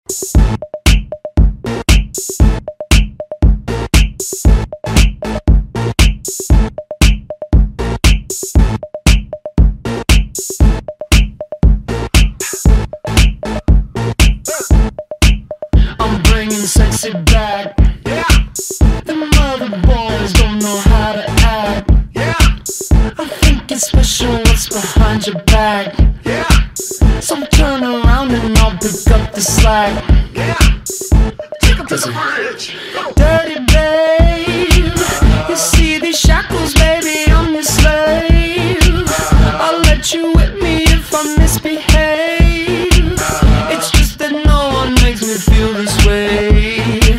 I'm bringing sexy back. Yeah, The mother boys don't know how to act. yeah, I think it's special what's behind your back. yeah, So turn around and I'll pick up the slack. yeah. Take him to the bridge. Go. Dirty babe, you see these shackles, baby, I'm your slave. I'll let you whip me if I misbehave. It's just that no one makes me feel this way.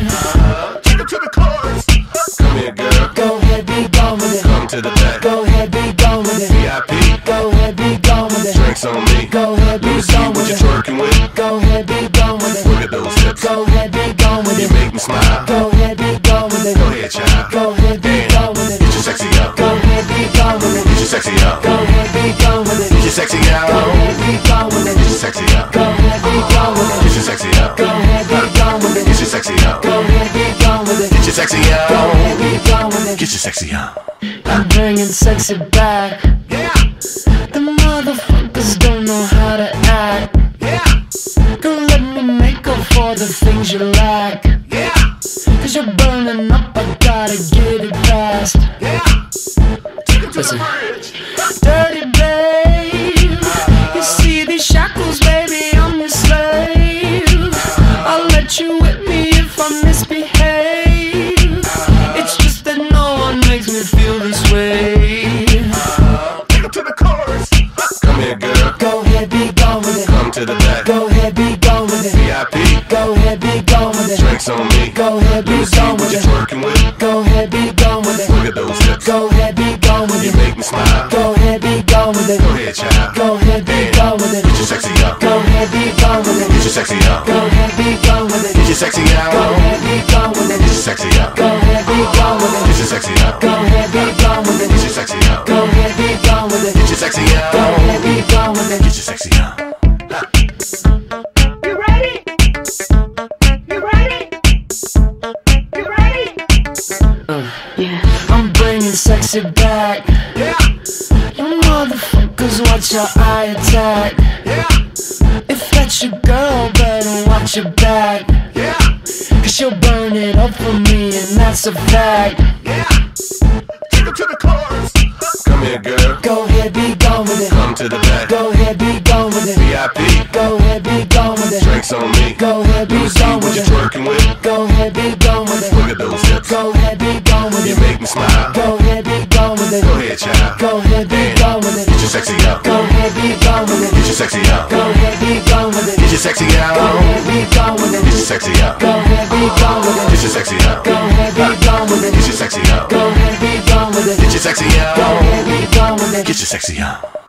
Take him to the chorus. Come here, girl. Go ahead, be gone with it. Come to the back. Go ahead, be gone with it. VIP. Go ahead, be gone with it. Drinks on me. Go ahead, be Let me see gone what with you're it. twerking with. Go ahead, be gone with it. Look at those hips. Go ahead, be gone with You it. make me smile. Go ahead, be gone with it. Go ahead, child. Go ahead, be gone with it. Get your sexy out. Go ahead, be gone with it. Get your sexy out. Go ahead, be gone with it. Get your sexy out. Go ahead, be gone with it. Get your sexy out. Go ahead, be gone with it. Get your sexy out. Go ahead, be gone with it. Get your sexy out. Go ahead, be gone with it. Get your sexy out. Go ahead, be gone with it. Get your sexy out. I'm bringing sexy back. Yeah, The motherfuckers don't know how to act. yeah, Girl, let me make up for the things you lack. yeah, Cause you're burning up, I gotta get it fast. yeah. Take him to Listen. the bridge. Dirty babe, you see these shackles, baby, I'm your slave. I'll let you whip me if I misbehave. It's just that no one makes me feel this way. Take him to the chorus. Come here, girl. Go ahead, be gone with it. Come to the back. Go ahead, be gone with it. VIP. Go ahead, be gone with it. Drinks on me. Go ahead, Let me be see gone what with you're it. twerking with. Go ahead, be gone with it. Look at those hips. Go ahead, be gone with You it. make me smile. Go ahead, be gone with it. Go ahead, child. Go ahead, be gone with it. Get your sexy out. Go ahead, be gone with it. Get your sexy out. Go ahead, be gone with it. Get your sexy out. Go ahead, be gone with it. Get your sexy out. Go ahead, be gone with it. Get your sexy out. Go ahead, be gone with it. Get your sexy out. Go ahead, be gone with it. Get your sexy out. Go ahead, be gone with it. Get your sexy out. You ready? You ready? You ready? I'm bringing sexy back. Yeah, You motherfuckers watch your eye attack. yeah, If that's your girl, better watch your back. yeah, Cause she'll burn it up for me, and that's a fact. yeah. Take him to the chorus. Come here, girl. Go ahead, be gone with it. Come to the back. Go ahead, be gone with it. VIP. Go ahead, be gone with it. Drinks on me. Go ahead, Let be me see gone what with you're it. twerking with. Go ahead, be gone with it. Look at those hips. Go ahead, be gone with You it. make me smile. Go ahead, be gone with it. Go ahead, child. Go ahead, be gone with it. Get your sexy out. Go ahead, be gone with it. Get your sexy out. Go ahead, be gone with it. Get your sexy Go out. ahead, be gone with Get it. your sexy out. Go ahead, be gone with it. Get your sexy out. Go ahead, be gone with it. Get your sexy out. Go ahead, be gone with it. Get your sexy Go out. ahead, be gone with it. Get your sexy out.